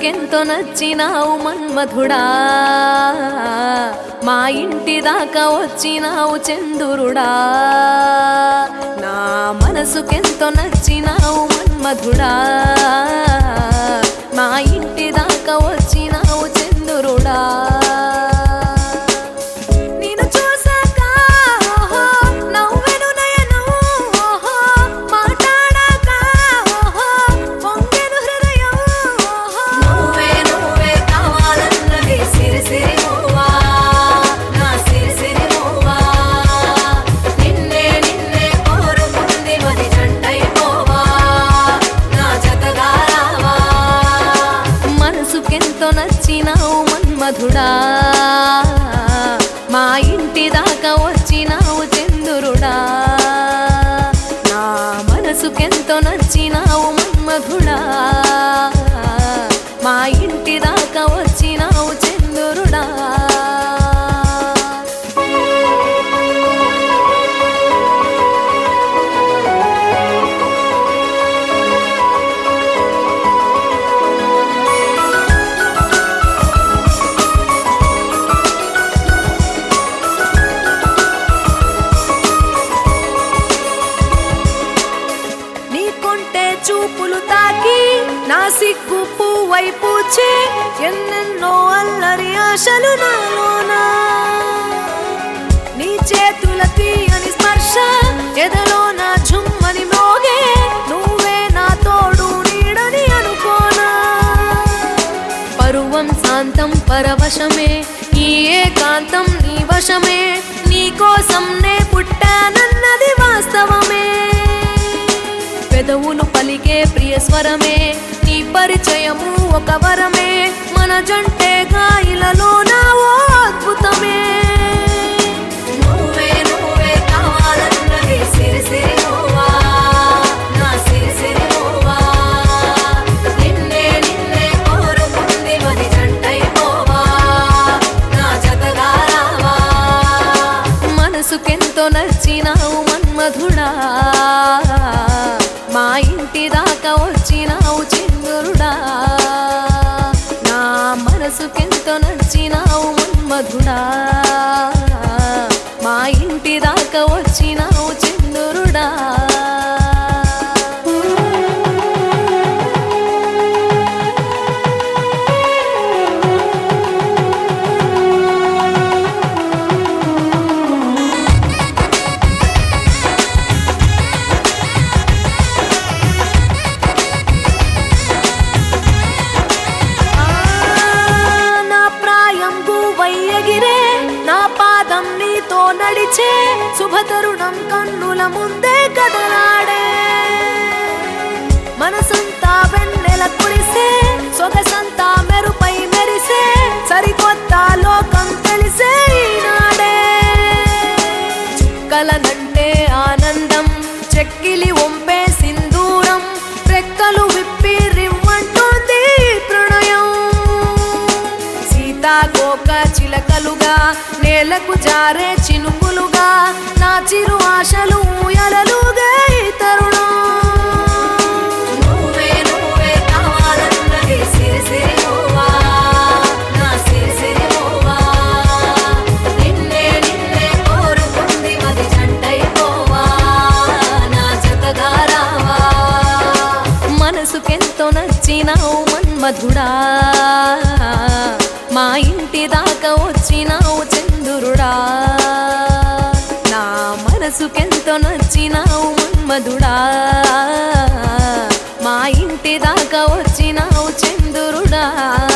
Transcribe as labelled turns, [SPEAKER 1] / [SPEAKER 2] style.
[SPEAKER 1] మనసుకెంతో నచ్చినావు మన్మధుడా, మా ఇంటి దాకా వచ్చినావు చంద్రుడా. నా మనసుకెంతో నచ్చినావు మన్మధుడా, మా ఇంటి దాకా వచ్చినావు చంద్రుడా. నచ్చినావు మన్మధుడా, మా ఇంటి దాకా వచ్చినావు చంద్రుడా. నా మనసుకెంతో నచ్చినావు మన్మధుడా, మా ఇంటి దాకా వచ్చినావు చంద్రుడా. చూపులు తాకి నా సిగ్గు పువ్వై పూచే ఎన్నెన్నో అల్లరి ఆశలు నాలోనా. నీ చేతుల తీయని స్పర్శ ఎదలో నా ఝుమ్మని మోగే, నువ్వే నా తోడు నీడని అనుకోనా. పరువం శాంతం పరవశమే, ఈ ఏకాంతం నీ వశమే, నీ కోసం నే పుట్టానన్నది వాస్తవమే. పెదవులు పలికే ప్రియ స్వరమే, నీ పరిచయము ఒక వరమే, మన జంటే గాయిలలో నా ఓ అద్భుతమే. నువ్వే నువ్వే కావాలన్నది సిరి సిరి నువ్వా, నా సిరి సిరి నువ్వా. నిన్నే నిన్నే కోరుకుంది మరి జంటైపోవా, నా జతగా రావా. మనసుకెంతో నచ్చినావు మన్మధుడా, మా ఇంటి దాకా వచ్చినావు చంద్రుడా. నా మనసుకెంతో నచ్చినావు మన్మధుడా, మా ఇంటి దాకా వచ్చినావు చంద్రుడా. నా పాదం నీతో నడిచే శుభతరుణం కన్నుల ముందే కదలాడే. మనసంతా వెన్నెల కురిసే, సొగసంతా మెరుపై మెరిసే, సరికొత్త లోకం తెలిసే ఈనాడే. చుక్కలనంటే ఆనందం, చెక్కిలి ఒంపే సింధూరం, రెక్కలు విప్పి రివ్వంటోంది ప్రణయం. సీతాకోక చిలకలుగా నేలకు జారే చినుకులుగా, నా చిరు ఆశలు ఊయలలుగా ఈ తరుణం. నువ్వే నువ్వే కావాలన్నది సిరి సిరి నువ్వా, నా సిరి సిరి నువ్వా. నిన్నే నిన్నే కోరుకుంది మరి జంటైపోవా, నా జతగా రావా. మనసుకెంతో నచ్చినావు మన్మధుడా, మా ఇంటి దాకా వచ్చినావు చంద్రుడా. నా మనసుకెంతో నచ్చినావు మన్మధుడా, మా ఇంటి దాకా వచ్చినావు చంద్రుడా.